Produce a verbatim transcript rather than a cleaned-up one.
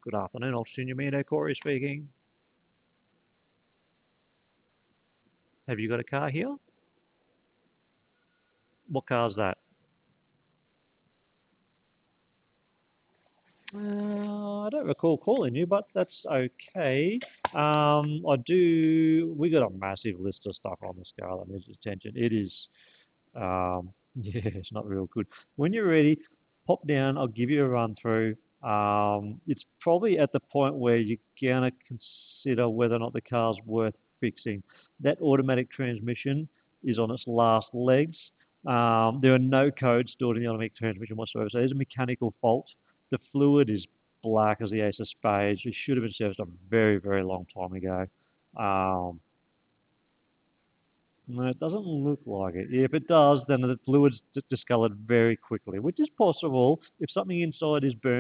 Good afternoon, Oxygen Yamino, Corey speaking. Have you got a car here? What car is that? Uh, I don't recall calling you, but that's okay. Um, I do. We got a massive list of stuff on this car that needs attention. It is, um, yeah, it's not real good. When you're ready, pop down. I'll give you a run through. Um, it's probably at the point where you're gonna consider whether or not the car's worth fixing. That automatic transmission is on its last legs. Um, there are no codes stored in the automatic transmission whatsoever, so there's a mechanical fault. The fluid is black as the ace of spades. It should have been serviced a very, very long time ago. Um, no, it doesn't look like it. If it does, then the fluid's d- discolored very quickly, which is possible if something inside is burnt.